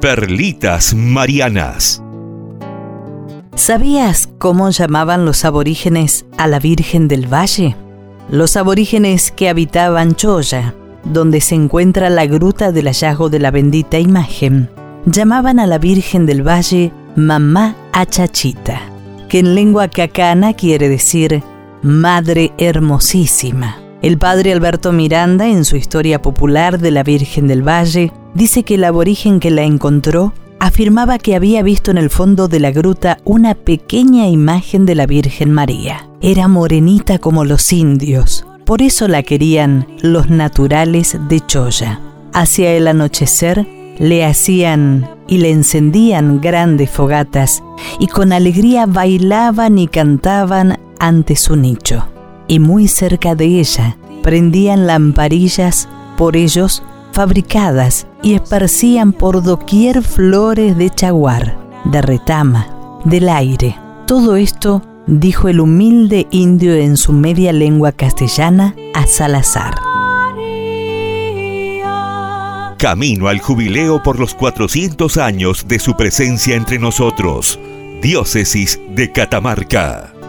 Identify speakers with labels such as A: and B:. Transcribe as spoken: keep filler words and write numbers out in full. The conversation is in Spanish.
A: Perlitas Marianas.
B: ¿Sabías cómo llamaban los aborígenes a la Virgen del Valle? Los aborígenes que habitaban Choya, donde se encuentra la gruta del hallazgo de la bendita imagen, llamaban a la Virgen del Valle Mamá Achachita, que en lengua cacana quiere decir Madre Hermosísima. El padre Alberto Miranda, en su historia popular de la Virgen del Valle, dice que el aborigen que la encontró afirmaba que había visto en el fondo de la gruta una pequeña imagen de la Virgen María. Era morenita como los indios, por eso la querían los naturales de Choya. Hacia el anochecer le hacían y le encendían grandes fogatas y con alegría bailaban y cantaban ante su nicho. Y muy cerca de ella prendían lamparillas por ellos fabricadas y esparcían por doquier flores de chaguar, de retama, del aire. Todo esto dijo el humilde indio en su media lengua castellana a Salazar.
A: Camino al jubileo por los cuatrocientos años de su presencia entre nosotros. Diócesis de Catamarca.